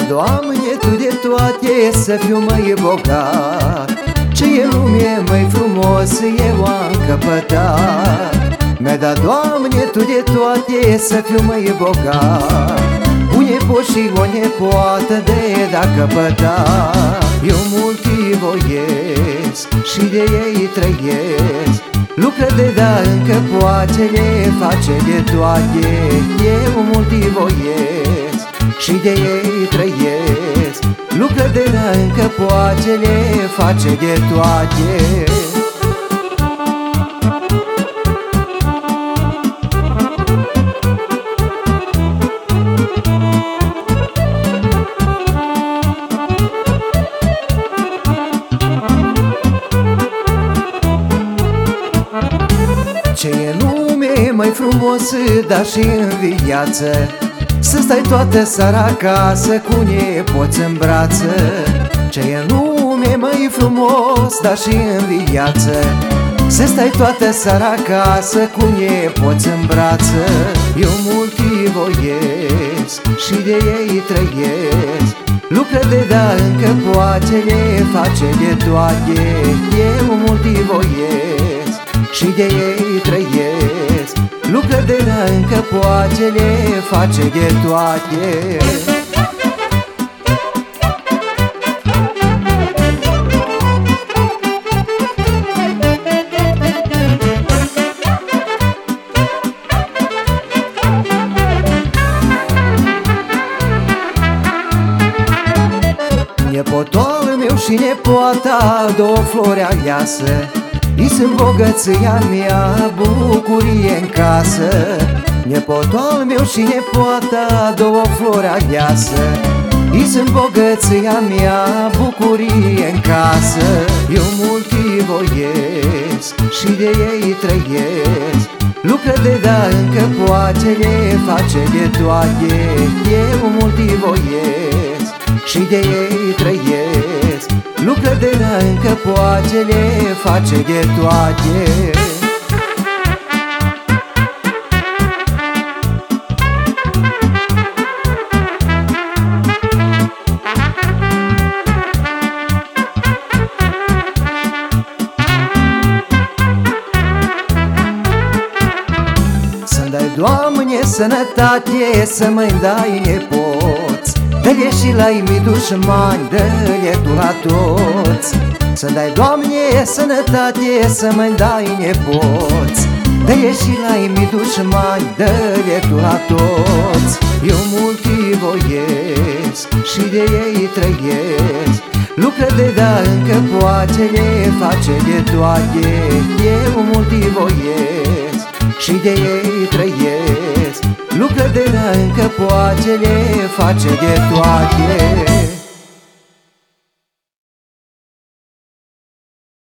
Doamne, Tu de toate, să fiu mai bogat. Ce e lume mai frumos, eu am căpătat. Mi-a dat, Doamne, Tu de toate, să fiu mai bogat. Un nepot și o nepoată de da căpătat. Eu mulți voiesc și de ei trăiesc. Lucră de da încă poate, le face de toate. Eu mulți voiesc și de ei trăiesc. Lucră de da încă poate, le face de toate. Ce e lume mai frumos, dar și în viață, să stai toată seara acasă cu nepoți în brață. Ce e lume mai frumos, dar și în viață, să stai toată seara acasă cu nepoți în brață. Eu mulți voiesc și de ei trăiesc. Lucră de da încă poate, le face de toate. Eu mulți voiesc și de ei trăiesc. Lucră de da încă poate, le face de toate. Nepotul meu și nepoata, două flori aleasă, i sunt bogăția mea, bucurie în casă. Nepotul meu și nepoata, două flori aleasă, i sunt bogăția mea, bucurie în casă. Eu mulți voiesc și de ei trăiesc. Lucră de da încă poate, le face de toate. Eu mulți voiesc și de ei trăiesc. Lucră de da încă poate, le face de toate. Să-mi dai, Doamne, sănătate, să mă dai nepoți. Dă-le și la-i mii dușmani, dă-le Tu la toți. Să dai, Doamne, sănătate, să mă dai nepoți. Dă-le și la-i mii dușmani, dă-le Tu la toți. Eu mulți voiesc și de ei trăiesc. Lucră de da încă poate, le face de toate. Eu mulți voiesc și de ei trăiesc. Lucră de da încă poate, le face de toate.